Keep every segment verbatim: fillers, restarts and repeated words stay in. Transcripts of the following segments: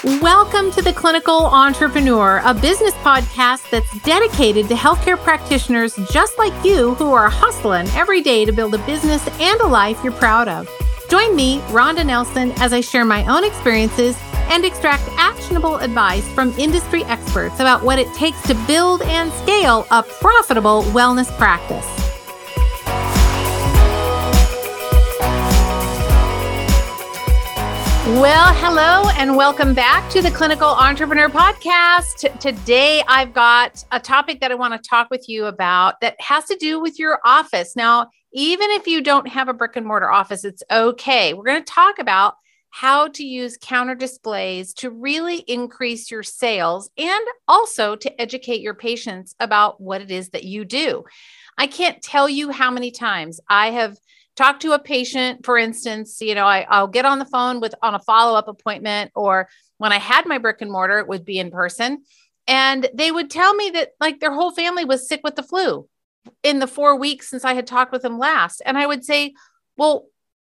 Welcome to The Clinical Entrepreneur, a business podcast that's dedicated to healthcare practitioners just like you who are hustling every day to build a business and a life you're proud of. Join me, Rhonda Nelson, as I share my own experiences and extract actionable advice from industry experts about what it takes to build and scale a profitable wellness practice. Well, hello and welcome back to the Clinical Entrepreneur Podcast. T- today, I've got a topic that I want to talk with you about that has to do with your office. Now, even if you don't have a brick and mortar office, it's okay. We're going to talk about how to use counter displays to really increase your sales and also to educate your patients about what it is that you do. I can't tell you how many times I have talk to a patient, for instance, you know, I, I'll get on the phone with on a follow-up appointment, or when I had my brick and mortar, it would be in person. And they would tell me that like their whole family was sick with the flu in the four weeks since I had talked with them last. And I would say, well,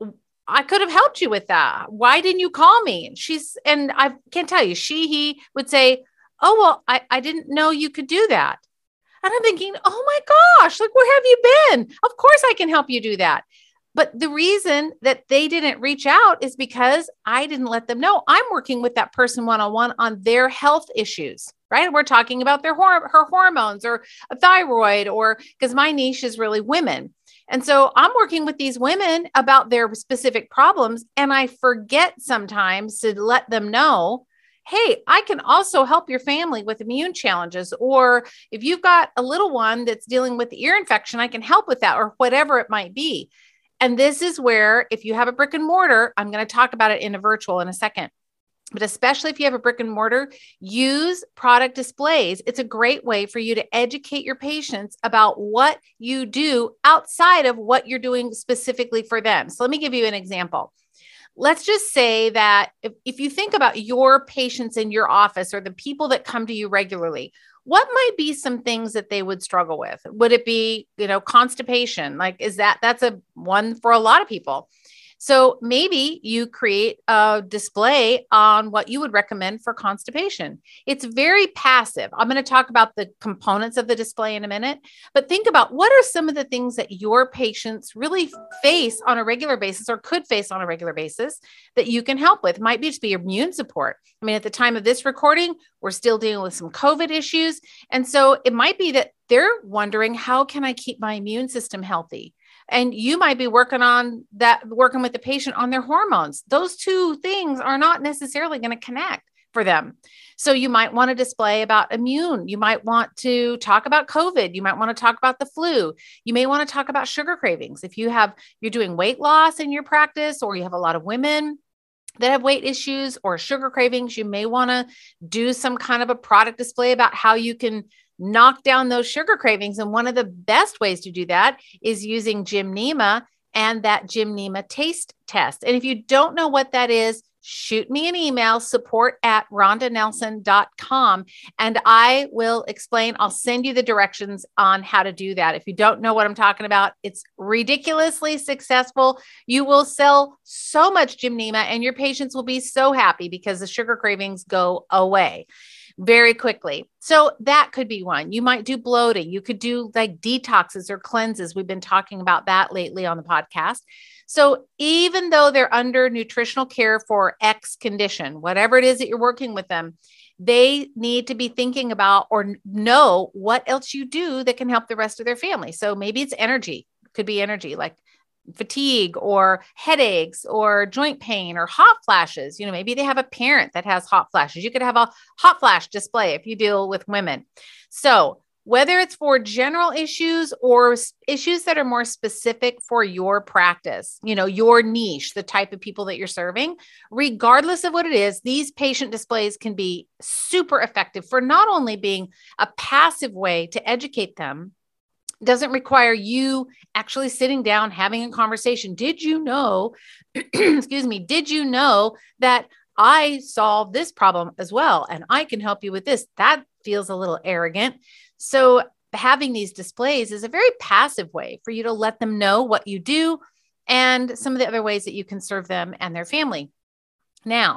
I could have helped you with that. Why didn't you call me? And she's, and I can't tell you, she, he would say, oh, well, I, I didn't know you could do that. And I'm thinking, oh my gosh, like, where have you been? Of course I can help you do that. But the reason that they didn't reach out is because I didn't let them know I'm working with that person one-on-one on their health issues, right? We're talking about their hor- her hormones or a thyroid, or because my niche is really women. And so I'm working with these women about their specific problems. And I forget sometimes to let them know, hey, I can also help your family with immune challenges. Or if you've got a little one that's dealing with ear infection, I can help with that, or whatever it might be. And this is where, if you have a brick and mortar, I'm going to talk about it in a virtual in a second, but especially if you have a brick and mortar, use product displays. It's a great way for you to educate your patients about what you do outside of what you're doing specifically for them. So let me give you an example. Let's just say that if, if you think about your patients in your office or the people that come to you regularly, what might be some things that they would struggle with? Would it be, you know, constipation? Like, is that, that's a one for a lot of people. So maybe you create a display on what you would recommend for constipation. It's very passive. I'm going to talk about the components of the display in a minute, but think about what are some of the things that your patients really face on a regular basis or could face on a regular basis that you can help with. It might be just be immune support. I mean, at the time of this recording, we're still dealing with some COVID issues. And so it might be that they're wondering, how can I keep my immune system healthy? And you might be working on that, working with the patient on their hormones. Those two things are not necessarily going to connect for them. So you might want to display about immune. You might want to talk about COVID. You might want to talk about the flu. You may want to talk about sugar cravings. If you have, you're doing weight loss in your practice, or you have a lot of women that have weight issues or sugar cravings, you may want to do some kind of a product display about how you can knock down those sugar cravings. And one of the best ways to do that is using Gymnema and that Gymnema taste test. And if you don't know what that is, shoot me an email, support at rhonda nelson dot com, and I will explain. I'll send you the directions on how to do that. If you don't know what I'm talking about, it's ridiculously successful. You will sell so much Gymnema and your patients will be so happy because the sugar cravings go away very quickly. So that could be one. You might do bloating. You could do like detoxes or cleanses. We've been talking about that lately on the podcast. So even though they're under nutritional care for X condition, whatever it is that you're working with them, they need to be thinking about or know what else you do that can help the rest of their family. So maybe it's energy. It could be energy, like fatigue or headaches or joint pain or hot flashes. You know, maybe they have a parent that has hot flashes. You could have a hot flash display if you deal with women. So whether it's for general issues or issues that are more specific for your practice, you know, your niche, the type of people that you're serving, regardless of what it is, these patient displays can be super effective for not only being a passive way to educate them. Doesn't require you actually sitting down, having a conversation. Did you know, excuse me, did you know that I solved this problem as well? And I can help you with this. That feels a little arrogant. So having these displays is a very passive way for you to let them know what you do and some of the other ways that you can serve them and their family. Now,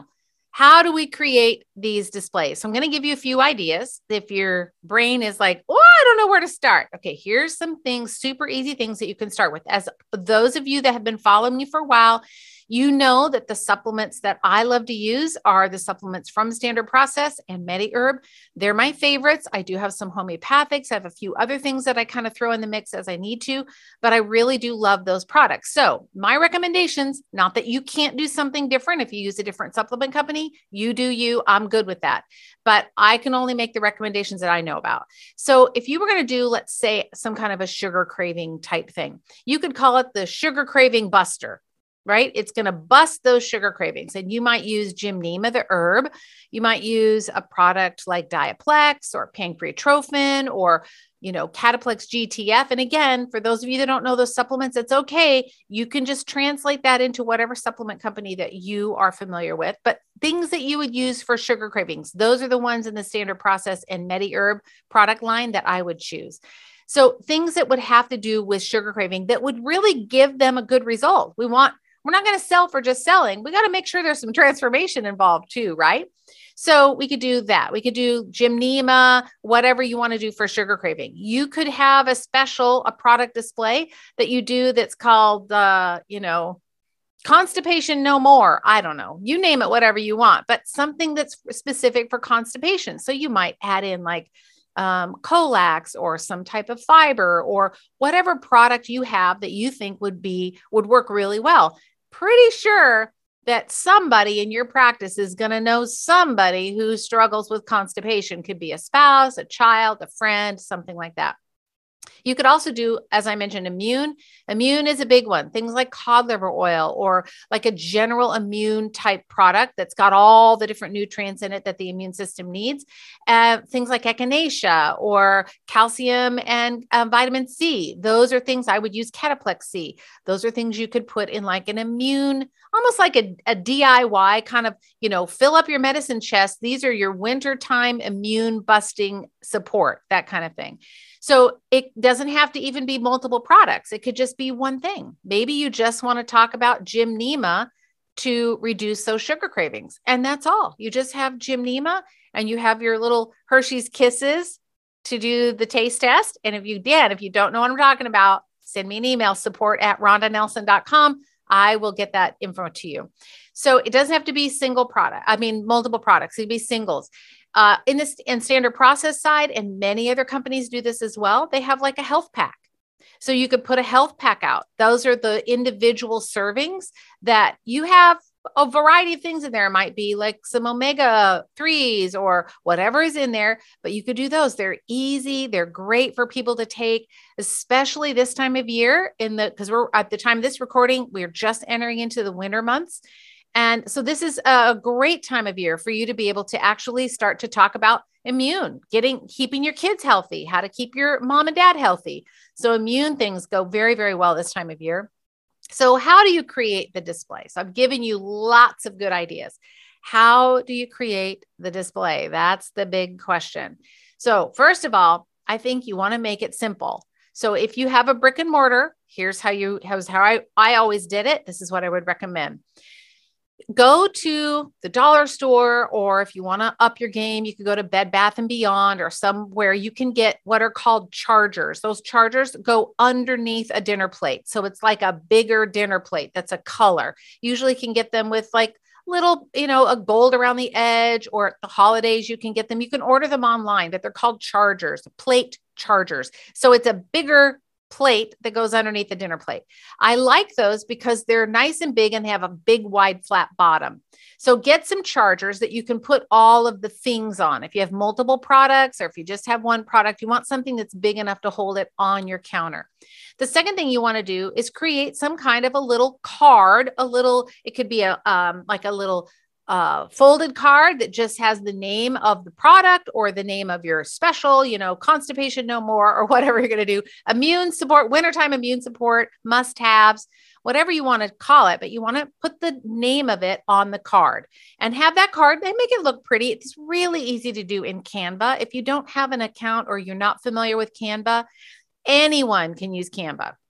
how do we create these displays? So I'm going to give you a few ideas. If your brain is like, oh, I don't know where to start. Okay, here's some things, super easy things that you can start with. As those of you that have been following me for a while, you know that the supplements that I love to use are the supplements from Standard Process and MediHerb. They're my favorites. I do have some homeopathics. I have a few other things that I kind of throw in the mix as I need to, but I really do love those products. So my recommendations, not that you can't do something different if you use a different supplement company, you do you, I'm good with that. But I can only make the recommendations that I know about. So if you were going to do, let's say, some kind of a sugar craving type thing, you could call it the sugar craving buster. Right? It's going to bust those sugar cravings. And you might use Gymnema, the herb. You might use a product like Diaplex or Pancreatrophin or, you know, Cataplex G T F. And again, for those of you that don't know those supplements, it's okay. You can just translate that into whatever supplement company that you are familiar with. But things that you would use for sugar cravings, those are the ones in the Standard Process and MediHerb product line that I would choose. So things that would have to do with sugar craving that would really give them a good result. We want We're not going to sell for just selling. We got to make sure there's some transformation involved too, right? So we could do that. We could do Gymnema, whatever you want to do for sugar craving. You could have a special, a product display that you do that's called, uh, you know, constipation no more. I don't know. You name it, whatever you want, but something that's specific for constipation. So you might add in like Um, Colax or some type of fiber or whatever product you have that you think would be, would work really well. Pretty sure that somebody in your practice is going to know somebody who struggles with constipation. Could be a spouse, a child, a friend, something like that. You could also do, as I mentioned, immune. Immune is a big one. Things like cod liver oil or like a general immune type product that's got all the different nutrients in it that the immune system needs. Uh, things like echinacea or calcium and um, vitamin C. Those are things I would use. Cataplex C. Those are things you could put in like an immune, almost like a, a D I Y kind of, you know, fill up your medicine chest. These are your wintertime immune busting support, that kind of thing. So it doesn't have to even be multiple products. It could just be one thing. Maybe you just want to talk about Gymnema to reduce those sugar cravings. And that's all. You just have Gymnema and you have your little Hershey's Kisses to do the taste test. And if you did, if you don't know what I'm talking about, send me an email, support at rhonda nelson dot com. I will get that info to you. So it doesn't have to be single product. I mean, multiple products. It could be singles. Uh, in this in Standard Process side, and many other companies do this as well, they have like a health pack. So you could put a health pack out. Those are the individual servings that you have a variety of things in there. It might be like some omega threes or whatever is in there, but you could do those. They're easy. They're great for people to take, especially this time of year in the, because we're at the time of this recording, we're just entering into the winter months. And so this is a great time of year for you to be able to actually start to talk about immune, getting, keeping your kids healthy, how to keep your mom and dad healthy. So immune things go very, very well this time of year. So how do you create the display? So I've given you lots of good ideas. How do you create the display? That's the big question. So first of all, I think you want to make it simple. So if you have a brick and mortar, here's how you, how's how I, I always did it. This is what I would recommend. Go to the dollar store, or if you want to up your game, you could go to Bed Bath and Beyond or somewhere you can get what are called chargers. Those chargers go underneath a dinner plate. So it's like a bigger dinner plate that's a color. Usually can get them with like little, you know, a gold around the edge, or at the holidays, you can get them. You can order them online, but they're called chargers, plate chargers. So it's a bigger plate that goes underneath the dinner plate. I like those because they're nice and big and they have a big, wide, flat bottom. So get some chargers that you can put all of the things on. If you have multiple products or if you just have one product, you want something that's big enough to hold it on your counter. The second thing you want to do is create some kind of a little card, a little, it could be a, um, like a little Uh, folded card that just has the name of the product or the name of your special, you know, constipation no more, or whatever you're going to do, immune support, wintertime immune support, must-haves, whatever you want to call it, but you want to put the name of it on the card and have that card. They make it look pretty. It's really easy to do in Canva. If you don't have an account or you're not familiar with Canva, anyone can use Canva.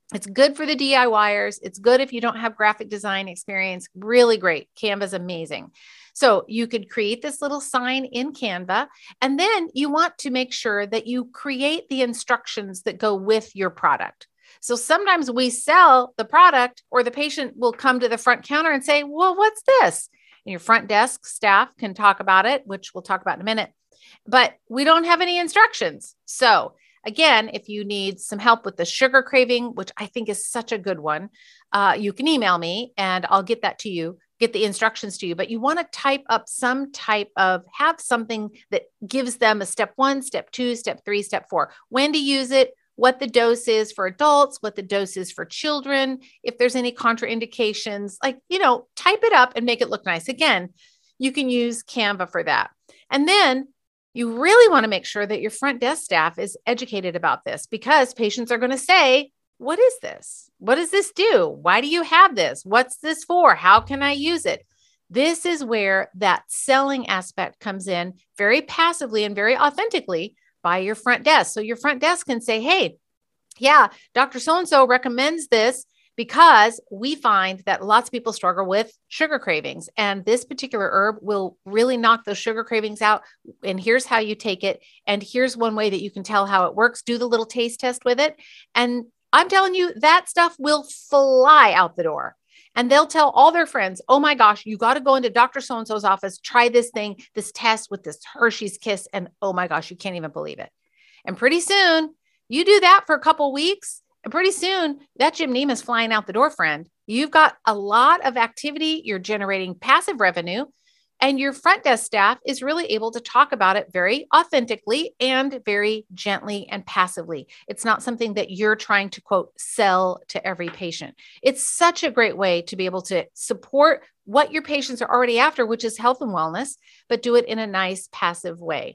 It's good for the DIYers. It's good if you don't have graphic design experience. Really great. Canva's amazing. So you could create this little sign in Canva, and then you want to make sure that you create the instructions that go with your product. So sometimes we sell the product, or the patient will come to the front counter and say, well, what's this? And your front desk staff can talk about it, which we'll talk about in a minute, but we don't have any instructions. So again, if you need some help with the sugar craving, which I think is such a good one, uh, you can email me and I'll get that to you, get the instructions to you. But you want to type up some type of, have something that gives them a step one, step two, step three, step four, when to use it, what the dose is for adults, what the dose is for children, if there's any contraindications, like, you know, type it up and make it look nice. Again, you can use Canva for that. And then you really want to make sure that your front desk staff is educated about this, because patients are going to say, what is this? What does this do? Why do you have this? What's this for? How can I use it? This is where that selling aspect comes in very passively and very authentically by your front desk. So your front desk can say, hey, yeah, Doctor So-and-so recommends this because we find that lots of people struggle with sugar cravings, and this particular herb will really knock those sugar cravings out. And here's how you take it. And here's one way that you can tell how it works. Do the little taste test with it. And I'm telling you, that stuff will fly out the door. And they'll tell all their friends, oh my gosh, you got to go into Doctor So-and-so's office, try this thing, this test with this Hershey's Kiss. And oh my gosh, you can't even believe it. And pretty soon you do that for a couple of weeks, and pretty soon that Jim Neem is flying out the door, friend. You've got a lot of activity. You're generating passive revenue, and your front desk staff is really able to talk about it very authentically and very gently and passively. It's not something that you're trying to, quote, sell to every patient. It's such a great way to be able to support what your patients are already after, which is health and wellness, but do it in a nice passive way.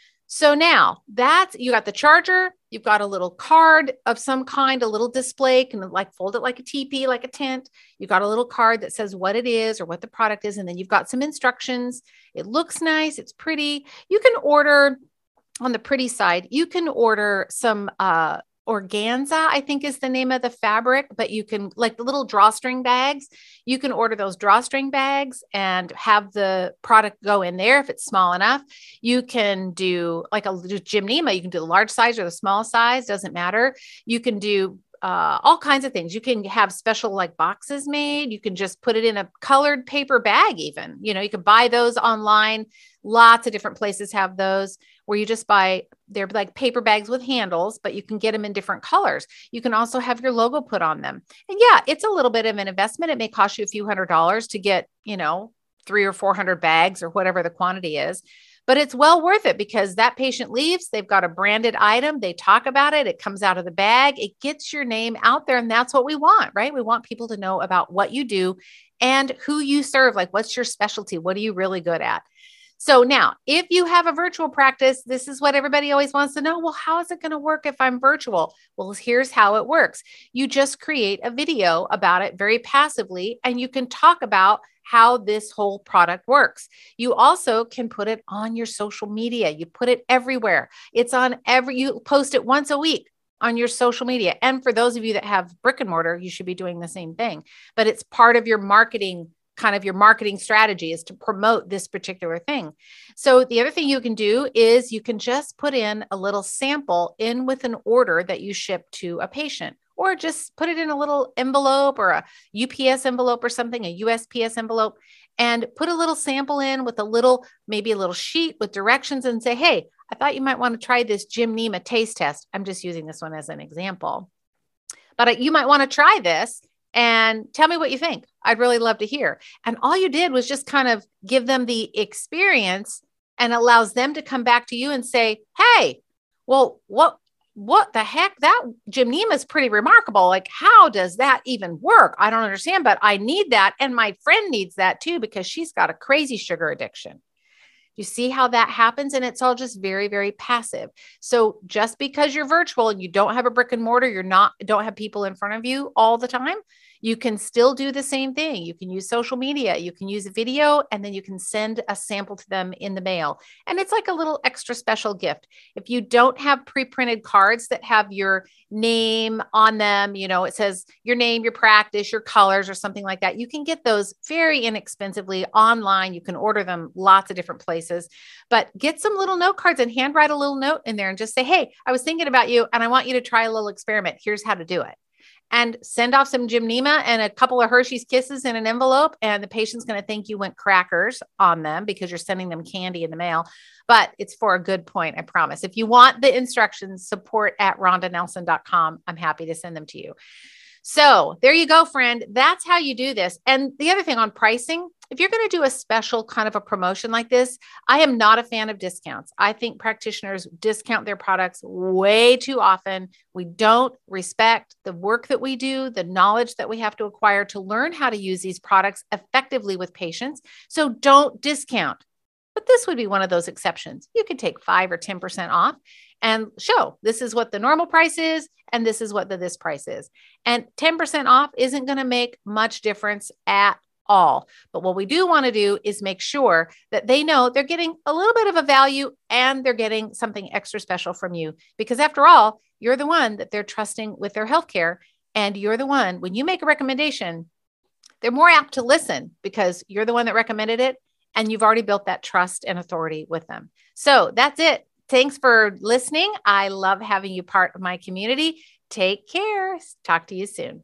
So now that's, you got the charger, you've got a little card of some kind, a little display, can like fold it like a teepee, like a tent. You got a little card that says what it is or what the product is. And then you've got some instructions. It looks nice. It's pretty. You can order, on the pretty side, you can order some, uh, organza, I think is the name of the fabric, but you can, like the little drawstring bags, you can order those drawstring bags and have the product go in there if it's small enough. You can do like a Jim Neem, you can do the large size or the small size, doesn't matter. You can do uh, all kinds of things. You can have special like boxes made. You can just put it in a colored paper bag even. You know, you can buy those online. Lots of different places have those where you just buy, they're like paper bags with handles, but you can get them in different colors. You can also have your logo put on them. And yeah, it's a little bit of an investment. It may cost you a few hundred dollars to get, you know, three or four hundred bags or whatever the quantity is, but it's well worth it because that patient leaves, they've got a branded item. They talk about it. It comes out of the bag. It gets your name out there. And that's what we want, right? We want people to know about what you do and who you serve. Like, what's your specialty? What are you really good at? So now, if you have a virtual practice, this is what everybody always wants to know. Well, how is it going to work if I'm virtual? Well, here's how it works. You just create a video about it very passively, and you can talk about how this whole product works. You also can put it on your social media. You put it everywhere. It's on every, you post it once a week on your social media. And for those of you that have brick and mortar, you should be doing the same thing, but it's part of your marketing kind of your marketing strategy is to promote this particular thing. So the other thing you can do is you can just put in a little sample in with an order that you ship to a patient, or just put it in a little envelope or a U P S envelope or something, a U S P S envelope, and put a little sample in with a little, maybe a little sheet with directions and say, hey, I thought you might want to try this Jim Neem taste test. I'm just using this one as an example, but you might want to try this and tell me what you think. I'd really love to hear. And all you did was just kind of give them the experience, and allows them to come back to you and say, hey, well, what, what the heck? That Jim Neem is pretty remarkable. Like, how does that even work? I don't understand, but I need that. And my friend needs that too, because she's got a crazy sugar addiction. You see how that happens? And it's all just very, very passive. So just because you're virtual and you don't have a brick and mortar, you're not, don't have people in front of you all the time, You can still do the same thing. You can use social media, you can use a video, and then you can send a sample to them in the mail. And it's like a little extra special gift. If you don't have pre-printed cards that have your name on them, you know, it says your name, your practice, your colors, or something like that, you can get those very inexpensively online. You can order them lots of different places, but get some little note cards and handwrite a little note in there and just say, hey, I was thinking about you and I want you to try a little experiment. Here's how to do it. And send off some Gymnema and a couple of Hershey's Kisses in an envelope. And the patient's going to think you went crackers on them because you're sending them candy in the mail. But it's for a good point, I promise. If you want the instructions, support at rhonda nelson dot com. I'm happy to send them to you. So there you go, friend. That's how you do this. And the other thing on pricing, if you're going to do a special kind of a promotion like this, I am not a fan of discounts. I think practitioners discount their products way too often. We don't respect the work that we do, the knowledge that we have to acquire to learn how to use these products effectively with patients. So don't discount. But this would be one of those exceptions. You could take five or ten percent off and show this is what the normal price is, and this is what the this price is. And ten percent off isn't going to make much difference at all. But what we do want to do is make sure that they know they're getting a little bit of a value and they're getting something extra special from you. Because after all, you're the one that they're trusting with their healthcare. And you're the one, when you make a recommendation, they're more apt to listen because you're the one that recommended it. And you've already built that trust and authority with them. So that's it. Thanks for listening. I love having you part of my community. Take care. Talk to you soon.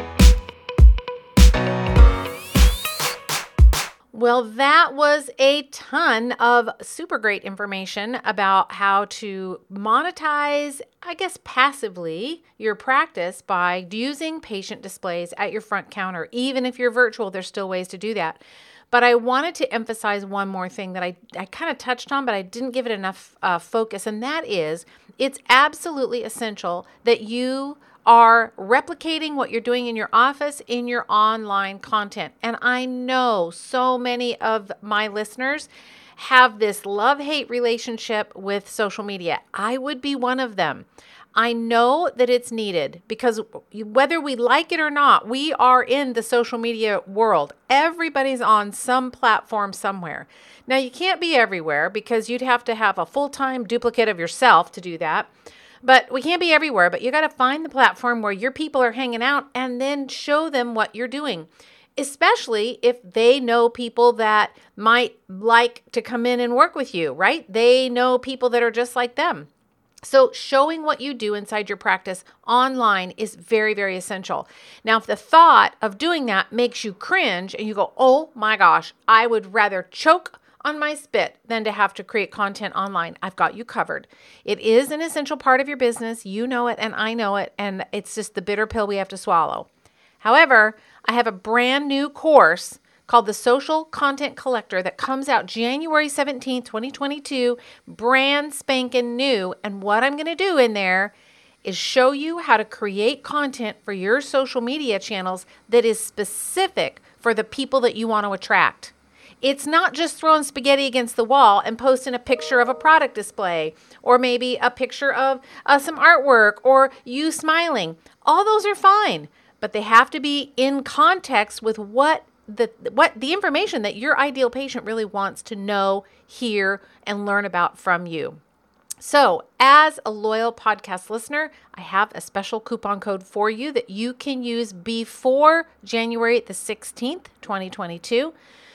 Well, that was a ton of super great information about how to monetize, I guess, passively your practice by using patient displays at your front counter. Even if you're virtual, there's still ways to do that. But I wanted to emphasize one more thing that I, I kind of touched on, but I didn't give it enough uh, focus. And that is, it's absolutely essential that you are replicating what you're doing in your office in your online content. And I know so many of my listeners have this love-hate relationship with social media. I would be one of them. I know that it's needed because whether we like it or not, we are in the social media world. Everybody's on some platform somewhere. Now, you can't be everywhere because you'd have to have a full-time duplicate of yourself to do that. But we can't be everywhere, but you got to find the platform where your people are hanging out and then show them what you're doing, especially if they know people that might like to come in and work with you, right? They know people that are just like them. So showing what you do inside your practice online is very, very essential. Now, if the thought of doing that makes you cringe and you go, oh my gosh, I would rather choke on my spit than to have to create content online, I've got you covered. It is an essential part of your business. You know it and I know it, and it's just the bitter pill we have to swallow. However, I have a brand new course called the Social Content Collector that comes out January seventeenth, twenty twenty-two, brand spanking new. And what I'm going to do in there is show you how to create content for your social media channels that is specific for the people that you want to attract. It's not just throwing spaghetti against the wall and posting a picture of a product display or maybe a picture of uh, some artwork or you smiling. All those are fine, but they have to be in context with what the what the information that your ideal patient really wants to know, hear, and learn about from you. So as a loyal podcast listener, I have a special coupon code for you that you can use before January the sixteenth, twenty twenty-two.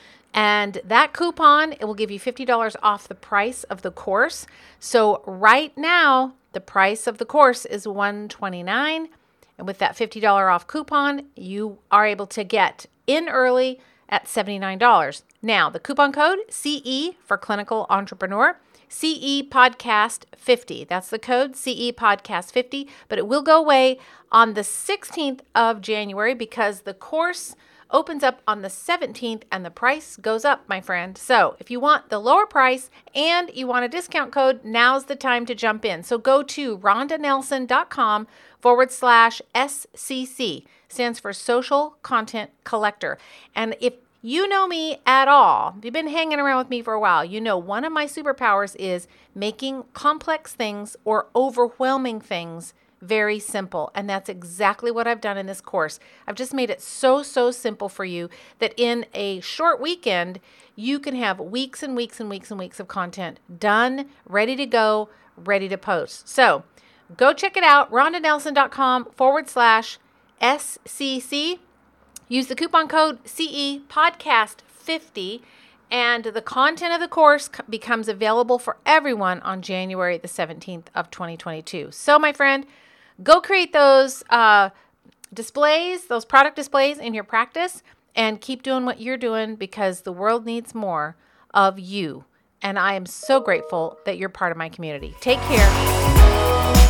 And that coupon, it will give you fifty dollars off the price of the course. So right now, the price of the course is one hundred twenty-nine dollars. And with that fifty dollars off coupon, you are able to get in early at seventy-nine dollars. Now, the coupon code C E for Clinical Entrepreneur, C E Podcast fifty. That's the code, C E Podcast fifty. But it will go away on the sixteenth of January because the course opens up on the seventeenth and the price goes up, my friend. So if you want the lower price and you want a discount code, now's the time to jump in. So go to rhondanelson.com forward slash SCC, stands for Social Content Collector. And if you know me at all, if you've been hanging around with me for a while, you know one of my superpowers is making complex things or overwhelming things very simple. And that's exactly what I've done in this course. I've just made it so, so simple for you that in a short weekend, you can have weeks and weeks and weeks and weeks of content done, ready to go, ready to post. So go check it out, rhondanelson.com forward slash SCC. Use the coupon code C E podcast fifty, and the content of the course becomes available for everyone on January the seventeenth of twenty twenty-two. So my friend, go create those uh, displays, those product displays in your practice, and keep doing what you're doing because the world needs more of you. And I am so grateful that you're part of my community. Take care.